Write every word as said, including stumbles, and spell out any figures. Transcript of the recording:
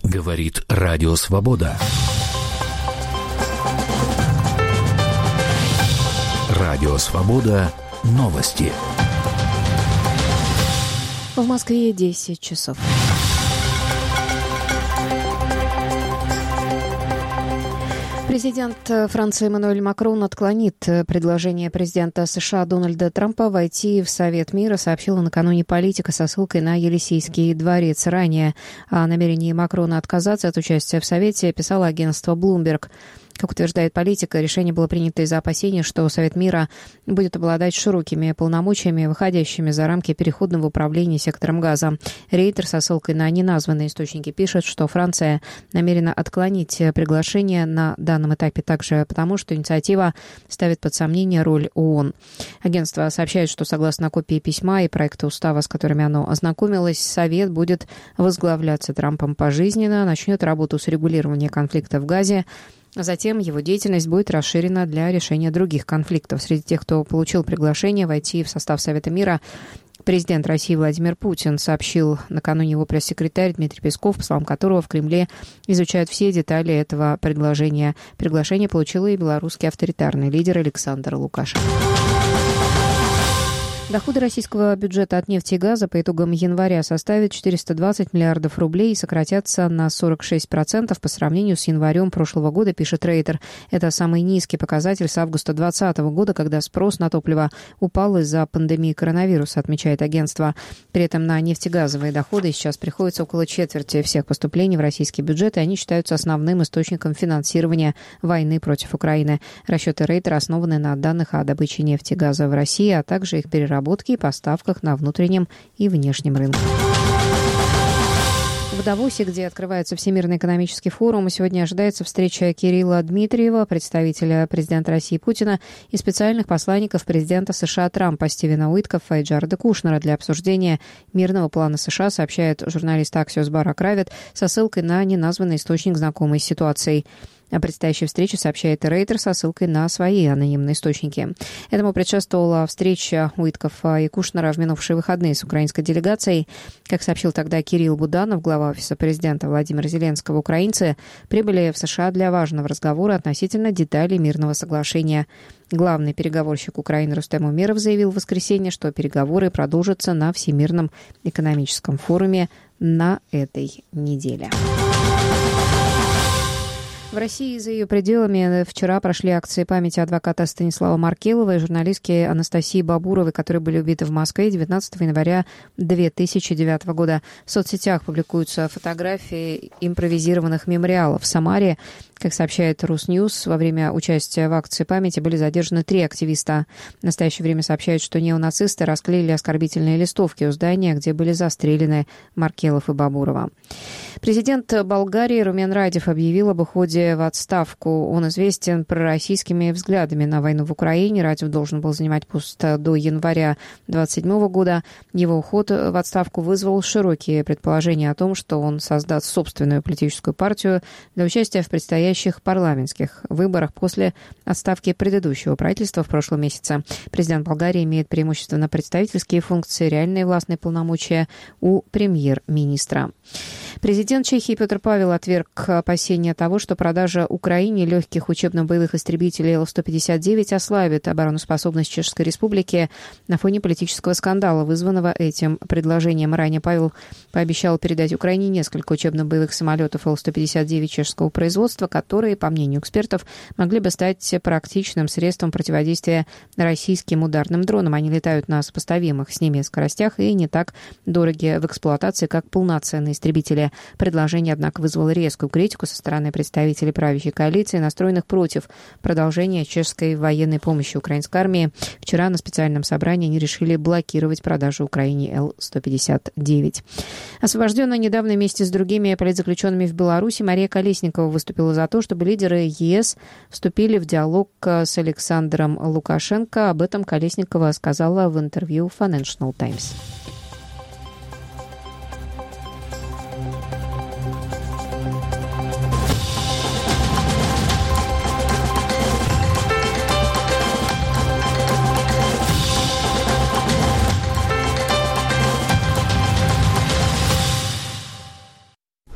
Говорит Радио Свобода. Радио Свобода. Новости. В Москве десять часов. Президент Франции Эммануэль Макрон отклонит предложение президента США Дональда Трампа войти в Совет мира, сообщила накануне политика со ссылкой на Елисейский дворец. Ранее о намерении Макрона отказаться от участия в Совете писало агентство Bloomberg. Как утверждает политика, решение было принято из-за опасения, что Совет мира будет обладать широкими полномочиями, выходящими за рамки переходного управления сектором газа. Рейтер со ссылкой на неназванные источники пишет, что Франция намерена отклонить приглашение на данном этапе также потому, что инициатива ставит под сомнение роль ООН. Агентство сообщает, что согласно копии письма и проекта устава, с которыми оно ознакомилось, Совет будет возглавляться Трампом пожизненно, начнет работу с регулирования конфликта в Газе. Затем его деятельность будет расширена для решения других конфликтов. Среди тех, кто получил приглашение войти в состав Совета мира, президент России Владимир Путин, сообщил накануне его пресс-секретарь Дмитрий Песков, по словам которого в Кремле изучают все детали этого предложения. Приглашение получил и белорусский авторитарный лидер Александр Лукашенко. Доходы российского бюджета от нефти и газа по итогам января составят четыреста двадцать миллиардов рублей и сократятся на сорок шесть процентов по сравнению с январем прошлого года, пишет Рейтер. Это самый низкий показатель с августа двадцатого года, когда спрос на топливо упал из-за пандемии коронавируса, отмечает агентство. При этом на нефтегазовые доходы сейчас приходится около четверти всех поступлений в российский бюджет, и они считаются основным источником финансирования войны против Украины. Расчеты Рейтера основаны на данных о добыче нефти и газа в России, а также их переработке и поставках на внутреннем и внешнем рынке. В Давосе, где открывается Всемирный экономический форум, сегодня ожидается встреча Кирилла Дмитриева, представителя президента России Путина, и специальных посланников президента США Трампа Стивена Уиткоффа и Джареда Кушнера для обсуждения мирного плана США, сообщает журналист Axios Барак Равит со ссылкой на неназванный источник, знакомый с ситуацией. О предстоящей встрече сообщает Рейтер со ссылкой на свои анонимные источники. Этому предшествовала встреча Уиткоффа и Кушнера в минувшие выходные с украинской делегацией. Как сообщил тогда Кирилл Буданов, глава офиса президента Владимира Зеленского, украинцы прибыли в США для важного разговора относительно деталей мирного соглашения. Главный переговорщик Украины Рустем Умеров заявил в воскресенье, что переговоры продолжатся на Всемирном экономическом форуме на этой неделе. В России и за ее пределами вчера прошли акции памяти адвоката Станислава Маркелова и журналистки Анастасии Бабуровой, которые были убиты в Москве девятнадцатого января две тысячи девятого года. В соцсетях публикуются фотографии импровизированных мемориалов в Самаре. Как сообщает Русньюз, во время участия в акции памяти были задержаны три активиста. В настоящее время сообщают, что неонацисты расклеили оскорбительные листовки у здания, где были застрелены Маркелов и Бабурова. Президент Болгарии Румен Радев объявил об уходе в отставку. Он известен пророссийскими взглядами на войну в Украине. Радев должен был занимать пост до января двадцать седьмого года. Его уход в отставку вызвал широкие предположения о том, что он создаст собственную политическую партию для участия в предстоящих парламентских выборах после отставки предыдущего правительства в прошлом месяце. Президент Болгарии имеет преимущественно представительские функции, реальные властные полномочия у премьер-министра. Президент Чехии Петр Павел отверг опасения того, что продажа Украине легких учебно-боевых истребителей Эл сто пятьдесят девять ослабит обороноспособность Чешской Республики на фоне политического скандала, вызванного этим предложением. Ранее Павел пообещал передать Украине несколько учебно-боевых самолетов Эл сто пятьдесят девять чешского производства, которые, по мнению экспертов, могли бы стать практичным средством противодействия российским ударным дронам. Они летают на сопоставимых с ними скоростях и не так дороги в эксплуатации, как полноценные истребители. Предложение, однако, вызвало резкую критику со стороны представителей правящей коалиции, настроенных против продолжения чешской военной помощи украинской армии. Вчера на специальном собрании они решили блокировать продажу Украине Эл сто пятьдесят девять. Освобожденная недавно вместе с другими политзаключенными в Беларуси, Мария Колесникова выступила за то, чтобы лидеры ЕС вступили в диалог с Александром Лукашенко. Об этом Колесникова сказала в интервью Financial Times.